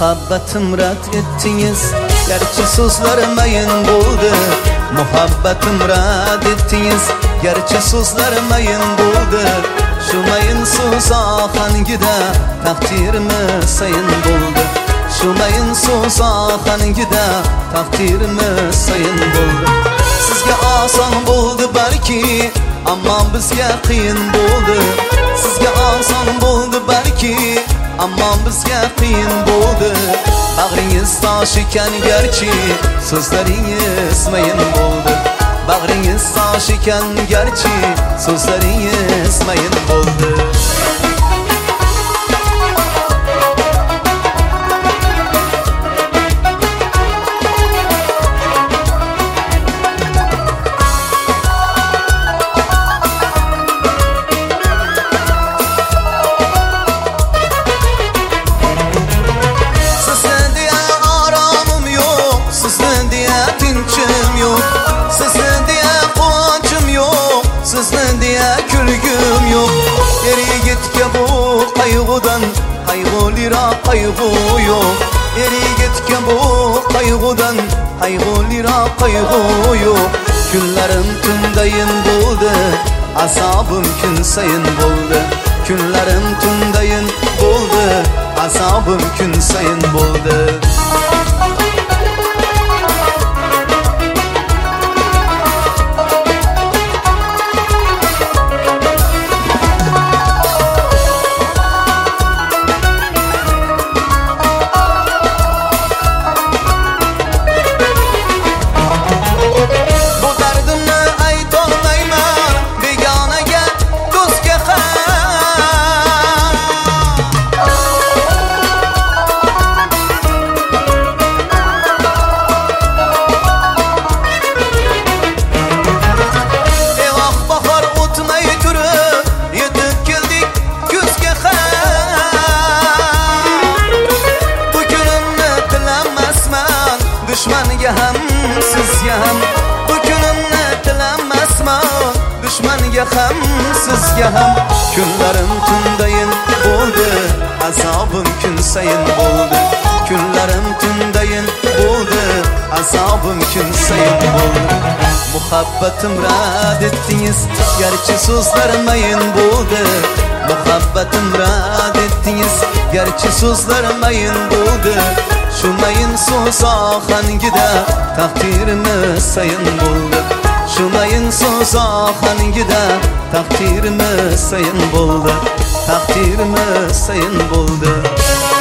Muhabbetim rad ettiniz, gerçi sözlermeyin buldu. Muhabbetim rad ettiniz, gerçi sözlermeyin buldu. Şu mayın sus akan gide, takdirimi sayın buldu. Şu mayın sus akan gide, takdirimi sayın buldu. Sizge asan buldu belki, amma bizge qiyin buldu. Sizge asan buldu belki, amma bizge qiyin buldu. Bag'ringiz tosh ekan gerçi, so'zlaringiz mayin buldu. Bag'ringiz tosh ekan gerçi, so'zlaringiz mayin buldu. Sizden diye külgüm yok. Geri gitke bu kaygıdan, kaygılira kaygı yok. Geri gitke bu kaygıdan, kaygılira kaygı yok. Günlerim tündayın buldu, asabım gün sayın buldu. Günlerim tündayın buldu, asabım gün sayın buldu. Düşmanga ham sizga ham bu kunimni tilamasman. Düşmanga ham sizga ham kunlarim tundayin bo'ldi, azobim kun sayin bo'ldi. Kunlarim tundayin bo'ldi, azobim kun sayin bo'ldi. Muhabbetim rad etdingiz, gerçi so'zlarmayin bo'ldi. Muhabbetim rad etdingiz, gerçi so'zlarmayin bo'ldi. Şu mayın sus akan gide, takdirimi sayın buldu. Şu mayın sus akan gide, takdirimi sayın buldu. Takdirimi sayın buldu.